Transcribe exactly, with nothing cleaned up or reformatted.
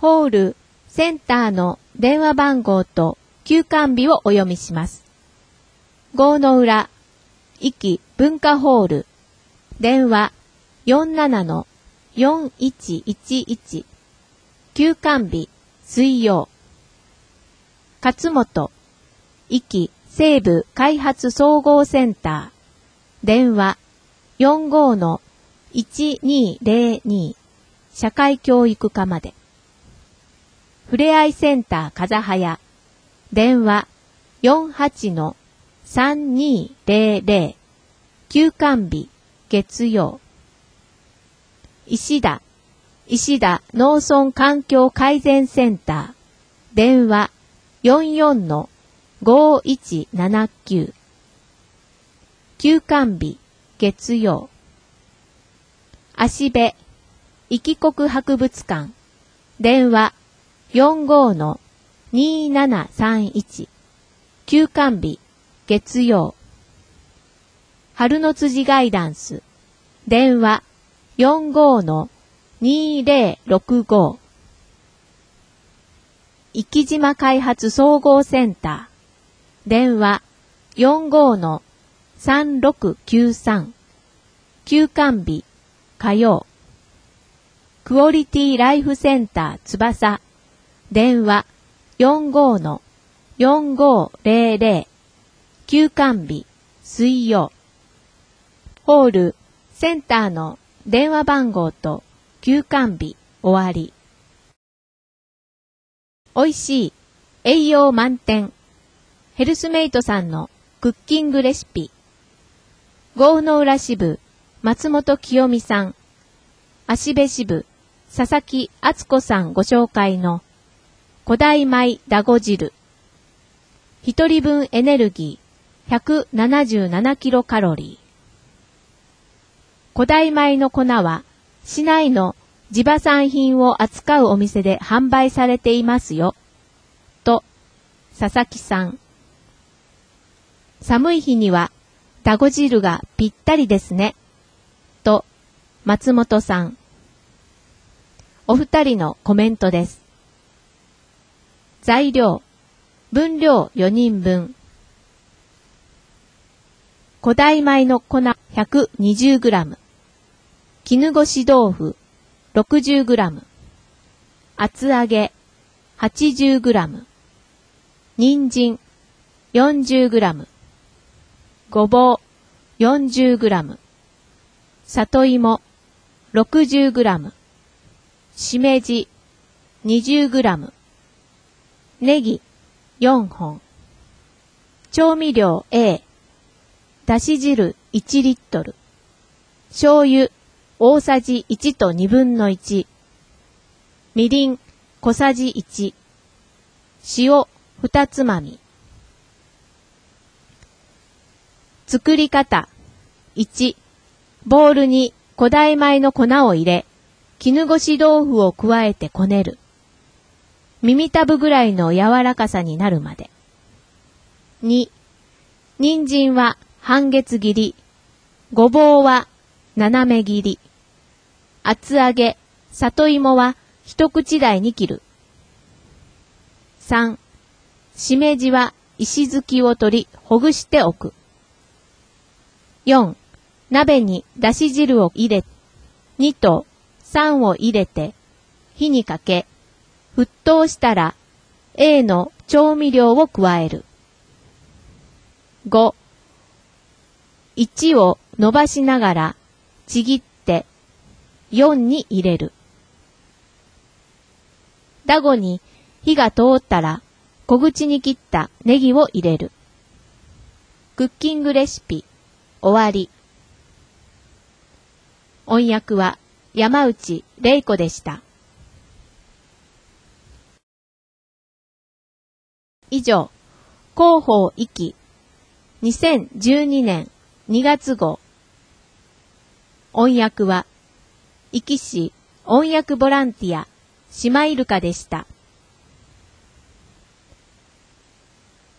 ホールセンターの電話番号と休館日をお読みします。郷の浦壱岐文化ホール電話 よんじゅうななのよんいちいちいち 休館日水曜。勝本壱岐西部開発総合センター電話 よんじゅうごのいちにぜろに 社会教育課まで。ふれあいセンター風早電話 よんじゅうはちのさんにぜろぜろ 休館日月曜。石田石田農村環境改善センター電話 よんじゅうよんのごいちななきゅう 休館日月曜。足部壱岐国博物館電話 よんじゅうごのにななさんいち 休館日月曜。春の辻ガイダンス電話 よんじゅうごのにぜろろくご 壱岐島開発総合センター電話 よんじゅうごのさんろくきゅうさん 休館日火曜。クオリティライフセンター翼電話 よんじゅうごのよんごぜろぜろ 休館日水曜。ホールセンターの電話番号と休館日終わり。おいしい栄養満点ヘルスメイトさんのクッキングレシピ。郷の浦支部松本清美さん、芦部支部佐々木敦子さんご紹介の古代米だご汁。一人分エネルギーひゃくななじゅうななキロカロリー。古代米の粉は市内の地場産品を扱うお店で販売されていますよ。と、佐々木さん。寒い日にはだご汁がぴったりですね。と、松本さん。お二人のコメントです。材料、分量よにんぶん。古代米の粉 ひゃくにじゅうグラム。絹ごし豆腐 ろくじゅうグラム。厚揚げ はちじゅうグラム。人参 よんじゅうグラム。ごぼう よんじゅうグラム。里芋 ろくじゅうグラム。しめじ にじゅうグラム。ネギよんほん。調味料 A。だし汁いちリットル。醤油大さじいちとにぶんのいち。みりん小さじいち。塩につまみ。作り方。いち、ボウルに古代米の粉を入れ、絹ごし豆腐を加えてこねる。耳たぶぐらいの柔らかさになるまで。に、人参は半月切り、ごぼうは斜め切り、厚揚げ、里芋は一口大に切る。さん、しめじは石突きを取りほぐしておく。よん、鍋にだし汁を入れ、にとさんを入れて火にかけ、沸騰したら A の調味料を加える。ご、いちを伸ばしながらちぎってよんに入れる。だごに火が通ったら小口に切ったネギを入れる。クッキングレシピ終わり。音訳は山内玲子でした。以上、広報壱岐にせんじゅうにねんにがつごう。音訳は壱岐市音訳ボランティア島イルカでした。